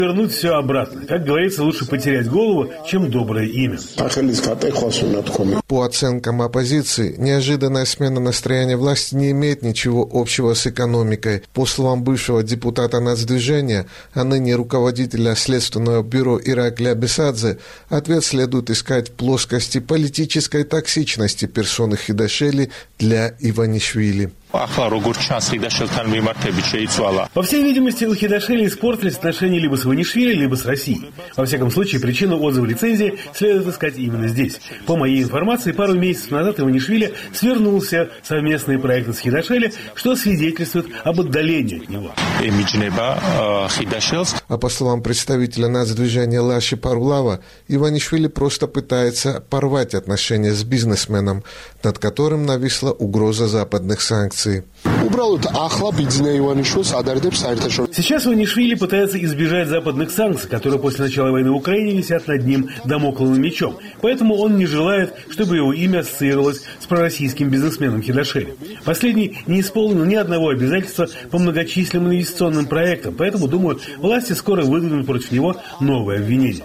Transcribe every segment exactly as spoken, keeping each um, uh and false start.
Вернуть все обратно. Как говорится, лучше потерять голову, чем доброе имя. По оценкам оппозиции, неожиданная смена настроения власти не имеет ничего общего с экономикой. По словам бывшего депутата Нацдвижения, а ныне руководителя Следственного бюро Иракли Абисадзе, ответ следует искать в плоскости политической токсичности персоны Хидашели для Иванишвили. По всей видимости, у Хидашели испортились отношения либо с Иванишвили, либо с Россией. Во всяком случае, причину отзыва лицензии следует искать именно здесь. По моей информации, пару месяцев назад Иванишвили свернул все совместные проекты с Хидашели, что свидетельствует об отдалении от него. А по словам представителя нацдвижения Лаши Парулава, Иванишвили просто пытается порвать отношения с бизнесменом, над которым нависла угроза западных санкций. Сейчас Иванишвили пытается избежать западных санкций, которые после начала войны в Украине висят над ним дамокловым мечом. Поэтому он не желает, чтобы его имя ассоциировалось с пророссийским бизнесменом Хидашели. Последний не исполнил ни одного обязательства по многочисленным инвестиционным проектам, поэтому, думаю, власти скоро выдвинут против него новые обвинения.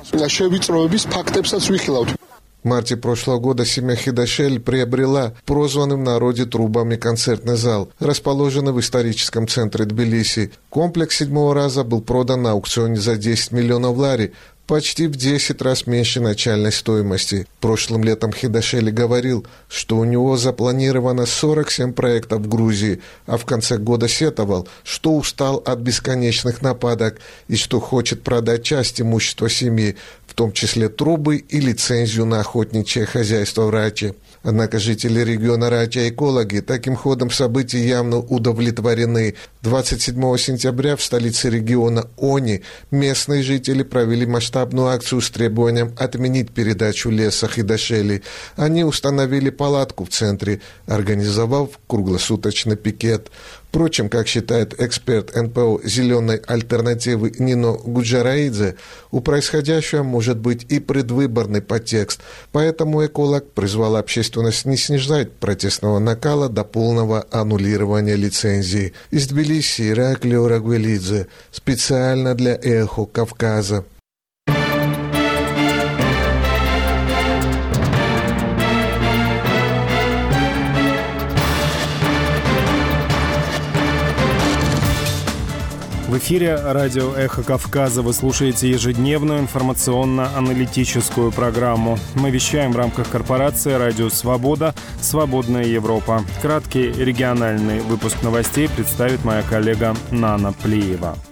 В марте прошлого года семья Хидашели приобрела прозванным в народе трубами концертный зал, расположенный в историческом центре Тбилиси. Комплекс седьмого раза был продан на аукционе за десять миллионов лари, почти в десять раз меньше начальной стоимости. Прошлым летом Хидашели говорил, что у него запланировано сорок семь проектов в Грузии, а в конце года сетовал, что устал от бесконечных нападок и что хочет продать часть имущества семьи, в том числе трубы и лицензию на охотничье хозяйство в Раче. Однако жители региона Рача и экологи таким ходом событий явно удовлетворены. двадцать седьмого сентября в столице региона Они местные жители провели масштабную акцию с требованием отменить передачу леса Хидашели. Они установили палатку в центре, организовав круглосуточный пикет. Впрочем, как считает эксперт эн пэ о «Зеленой альтернативы» Нино Гуджараидзе, у происходящего может быть и предвыборный подтекст, поэтому эколог призвал общественность не снижать протестного накала до полного аннулирования лицензии. Из Тбилиси Ираклий Орагвелидзе, специально для «Эхо Кавказа». В эфире радио «Эхо Кавказа». Вы слушаете ежедневную информационно-аналитическую программу. Мы вещаем в рамках корпорации «Радио Свобода. Свободная Европа». Краткий региональный выпуск новостей представит моя коллега Нана Плиева.